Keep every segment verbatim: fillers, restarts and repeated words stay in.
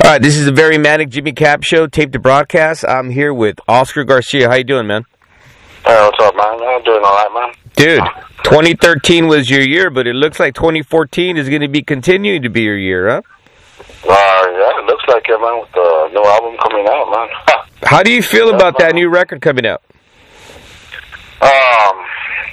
All right, this is a very manic Jimmy Cap show, tape to broadcast. I'm here with Oscar Garcia. How you doing, man? Hey, what's up, man? I'm doing all right, man. Dude, twenty thirteen was your year, but it looks like twenty fourteen is going to be continuing to be your year, huh? Uh, yeah, it looks like it, man, with the new album coming out, man. How do you feel yeah, about man. that new record coming out? Um,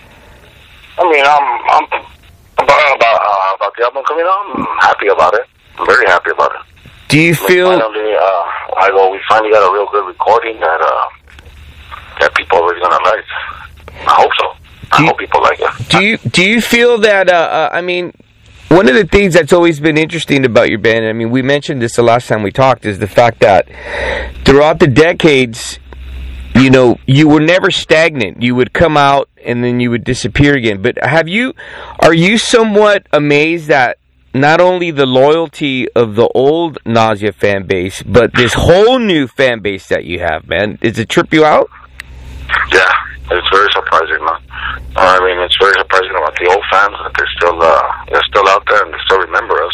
I mean, I'm, I'm about, about, uh, about the album coming out, I'm happy about it. I'm very happy about it. Do you I mean, feel... Finally, uh, I go, we finally got a real good recording that, uh, that people are really going to like. I hope so. I you, hope people like it. Do you, do you feel that, uh, uh, I mean... One of the things that's always been interesting about your band, I mean, we mentioned this the last time we talked, is the fact that throughout the decades, you know, you were never stagnant. You would come out and then you would disappear again. But have you, are you somewhat amazed that not only the loyalty of the old Nausea fan base, but this whole new fan base that you have, man? Does it trip you out? Yeah, it's very surprising, man. I mean, it's very surprising about the old fans that they're still uh, they're still out there and they still remember us.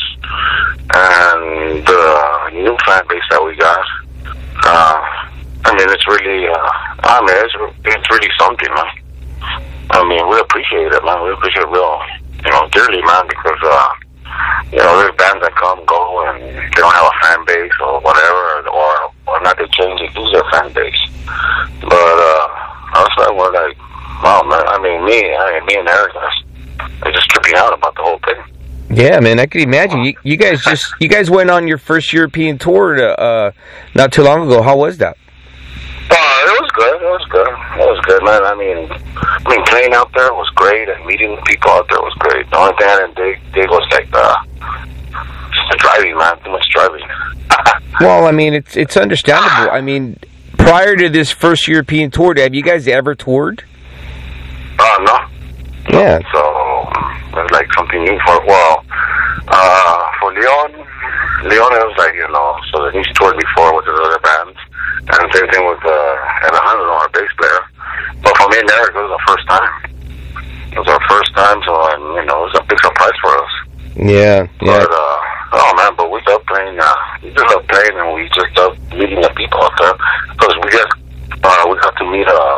And the new fan base that we got, uh, I mean, it's really, uh, I mean, it's, it's really something, man. I mean, we appreciate it, man. We appreciate it real, you know, dearly, man, because, uh, you know, there's bands that come, go, and they don't have a fan base or whatever, or, or not they change, they lose their fan base. But, uh, also, we're like, wow, man, I mean, me, I mean, me and Eric are just tripping out about the whole thing. Yeah, man, I could imagine. You, you guys just, you guys went on your first European tour uh, not too long ago. How was that? Uh, it was good, it was good. It was good, man. I mean, I mean, playing out there was great, and meeting people out there was great. The only thing I didn't dig, dig was like the, just the driving, man, too much driving. Well, I mean, it's it's understandable. I mean, prior to this first European tour, have you guys ever toured? Uh, no. Yeah. So, it was like something new for, well, uh, for Leon, Leon, it was like, you know, so that he's toured before with his other bands, and same thing with, uh, Alejandro, our bass player. But for me and Eric, it was our first time. It was our first time, so, and, you know, it was a big surprise for us. Yeah, yeah. But, uh, oh man, but we love playing, uh, we just love playing, and we just love meeting the people out there, because we get, uh, we got to meet, uh,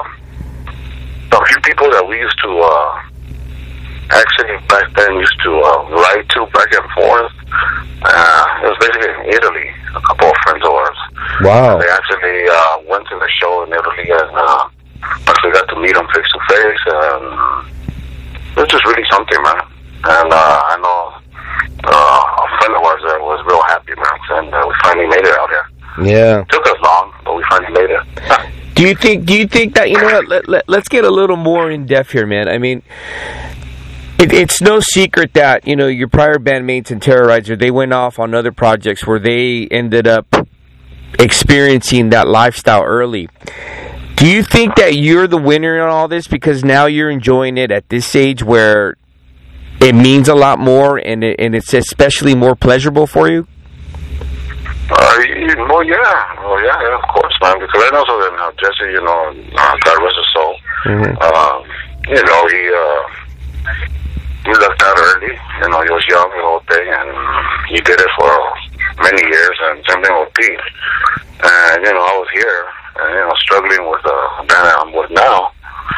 a few people that we used to, uh, actually back then used to, uh, ride to back and forth. Uh, it was basically in Italy, a couple of friends of ours. Wow. And they actually, uh, went to the show in Italy, and, uh, actually got to meet them face to face, and it was just really something, man. And, uh, I know, uh, a friend of ours there was real happy, man, and uh, we finally made it out here. Yeah. It took us long, but we finally made it. Do you think? Do you think that you know what? Let, let, let's get a little more in depth here, man. I mean, it, it's no secret that you know your prior bandmates and Terrorizer, they went off on other projects where they ended up experiencing that lifestyle early. Do you think that you're the winner in all this because now you're enjoying it at this age where it means a lot more and it, and it's especially more pleasurable for you? Uh, well, yeah, well, yeah, yeah, of course, man. Because I know so that how Jesse, you know, uh, God rest his soul. Mm-hmm. Um, you know, he uh, he left out early. You know, he was young, the whole thing, and he did it for many years. And same thing with Pete. And you know, I was here, and you know, struggling with uh, the band I'm with now.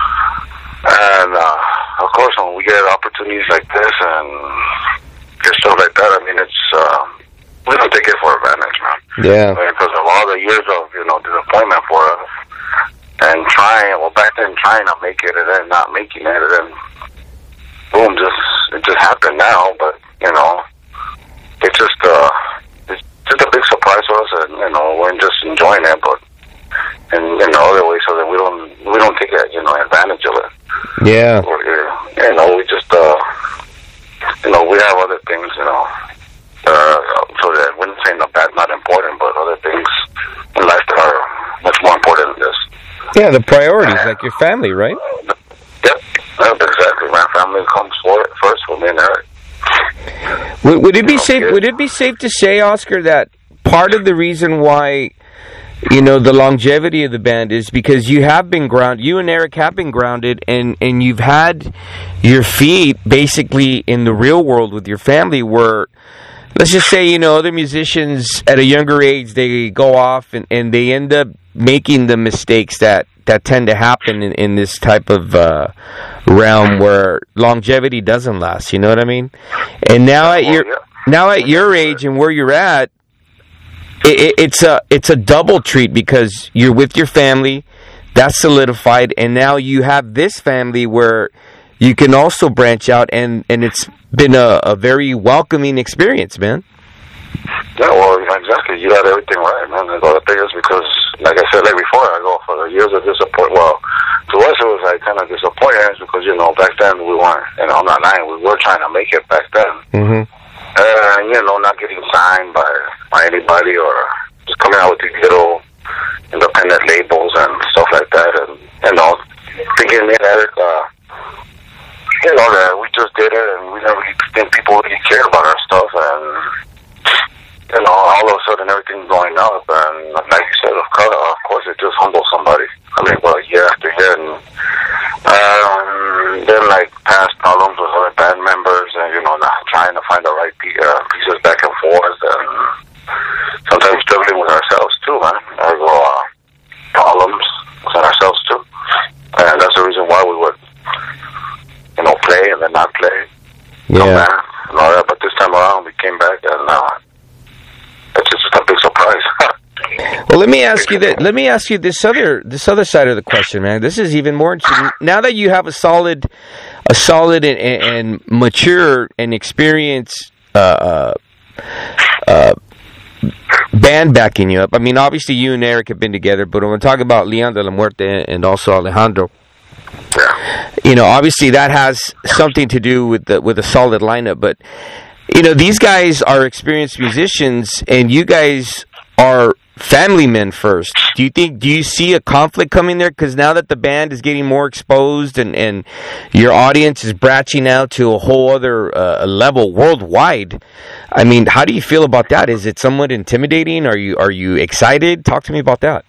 And uh, of course, when we get opportunities like this and get stuff like that, I mean, it's. Uh, We don't take it for advantage, man. Yeah. Because of all the years of, you know, disappointment for us, and trying, well, back then trying to make it, and then not making it, and then, boom, just, it just happened now, but, you know, it's just, uh, it's just a big surprise for us, and, you know, we're just enjoying it, but, in, in the other way, so that we don't, we don't take, it, you know, advantage of it. Yeah. Or, you know, we just, uh, you know, we have other things, you know, Uh, so that I wouldn't say that that's not important, but other things in life that are much more important than this. Yeah, the priorities, uh, like your family, right? Yep, yep, exactly. My family comes for it first for me and Eric. Would, would it be safe? Would it be safe to say, Oscar, that part of the reason why you know the longevity of the band is because you have been grounded. You and Eric have been grounded, and and you've had your feet basically in the real world with your family, where. let's just say, you know, other musicians at a younger age, they go off and, and they end up making the mistakes that, that tend to happen in, in this type of uh, realm where longevity doesn't last. You know what I mean? And now at your now at your age and where you're at, it, it, it's a it's a double treat because you're with your family, that's solidified, and now you have this family where you can also branch out, and, and it's been a, a very welcoming experience, man. Yeah, well, exactly. You got everything right, man. The other thing is because, like I said, like before, I go for the years of disappointment. Well, to us, it was like kind of disappointment because, you know, back then we weren't, you know, I'm not lying, we were trying to make it back then. Mm-hmm. And, you know, not getting signed by, by anybody or just coming out with these little independent labels and stuff like that. And, you know, thinking, me and Eric, uh, you know, that we just did it and we never really think people really cared about our stuff. And, you know, all of a sudden everything's going up. And like you said, of course, of course it just humbles somebody. I mean, well, year after year. And um, then, like, past problems with other band members and, you know, not trying to find the right pe- uh, pieces back and forth. And sometimes struggling with ourselves, too, man. There's uh, problems with ourselves, too. And that's the reason why we would, you know, play and then not play. Yeah. Come back and all that. But this time around, we came back and uh, it's just a big surprise. Well, let me ask you that. Let me ask you this other this other side of the question, man. This is even more interesting. Now that you have a solid, a solid and, and mature and experienced uh, uh, uh, band backing you up. I mean, obviously you and Eric have been together, but when we talk about Leon de la Muerte and also Alejandro, Yeah. you know, obviously that has something to do with the, with a solid lineup. But you know, these guys are experienced musicians, and you guys are family men first. Do you think? Do you see a conflict coming there? Because now that the band is getting more exposed, and, and your audience is branching out to a whole other uh, level worldwide. I mean, how do you feel about that? Is it somewhat intimidating? Are you are you excited? Talk to me about that.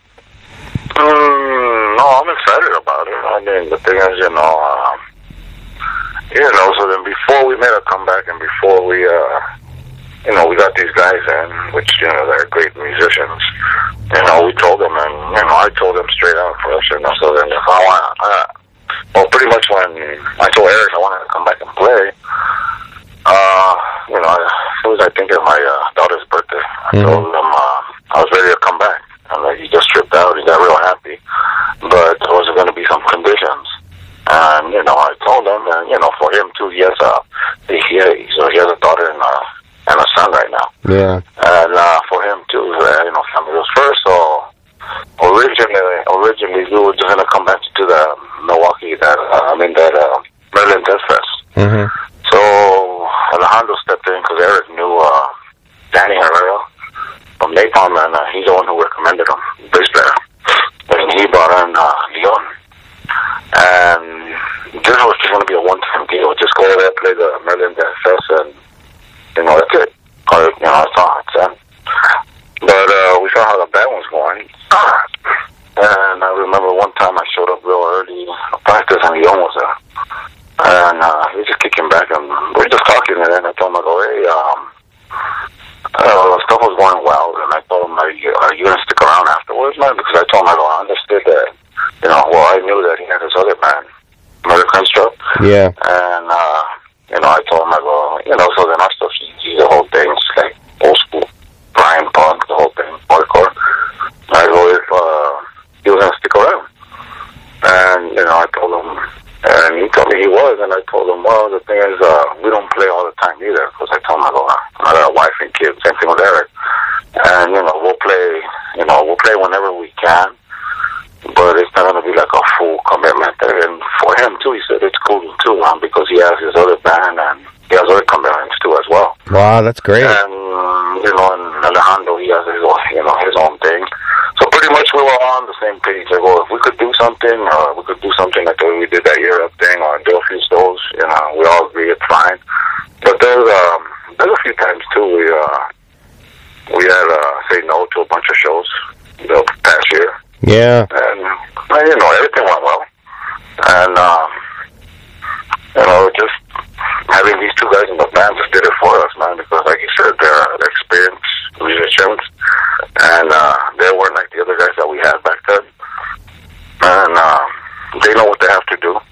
Um, no, I'm excited about it. I mean, the thing is, you know, um, you know, so then before we made a comeback and before we, uh, you know, we got these guys in, which, you know, they're great musicians. You know, we told them, and, you know, I told them straight out first, you know, so then if I want, uh, well, pretty much when I told Eric I wanted to come back and play, uh, you know, it was, I think, at my uh, daughter's birthday. I mm-hmm. told him uh, I was ready to come back. And like, he just tripped out. He got real happy. But there was going to be some conditions. And, you know, I told him, and, you know, for him, too, he has a, he, he, so he has a daughter and a, and a son right now. Yeah. And uh, for him, too, uh, you know, family was first. So originally, originally we were just going to come back to the Milwaukee, that, uh, I mean, that uh, Maryland Death Fest. Mm-hmm. So Alejandro stepped in because Eric knew uh, Danny Herrera from Napalm, and uh, he's the one who recommended him, bass player. And he brought in uh, Leon. And this was just going to be a one-time deal. Just go over there, play the Maryland Death Fest, and, you know, that's it. Or, you know, that's all. It's it. But uh, we saw how the band was going. And I remember one time I showed up real early to practice, and Leon was there. And uh, he was just kicking back, and we were just talking, and then I told him, I go, hey, um, uh, stuff was going well, and I told him, are you, are you going to stick around afterwards, man? Because I told him, I go, I understood that, you know, well, I knew that he had his other band, Murder Construct. Yeah. And, uh, you know, I told him, I go, you know, so then our stuff, the whole thing, it's like old school, Brian Punk, the whole thing, hardcore. I go, if uh, he was going to stick around. And, you know, I told him, and he told me he was, and I told him, well, the thing is, uh, we don't play all the time either, because I told him, I go, I got a wife and kids, same thing with Eric. And, you know, we'll play, you know, we'll play whenever we can, but it's not going to be like a full commitment. And for him, too, he said it's cool, too, um, because he has his other band, and he has other commitments, too, as well. Wow, that's great. And, you know, and Alejandro, he has his own, you know, his own thing. So pretty much we were on the same page. Like, well, if we could do something, or we could do something like we did that Europe thing, or do a few shows, you know, we all agree it's fine. But there's, um, there's a few times, too, we, uh, we had, uh, say no to a bunch of shows, you know, past year. Yeah. And, and, you know, everything went well. And, um, you know, just having these two guys in the band just did it for us, man, because like you said, they're, they know what they have to do.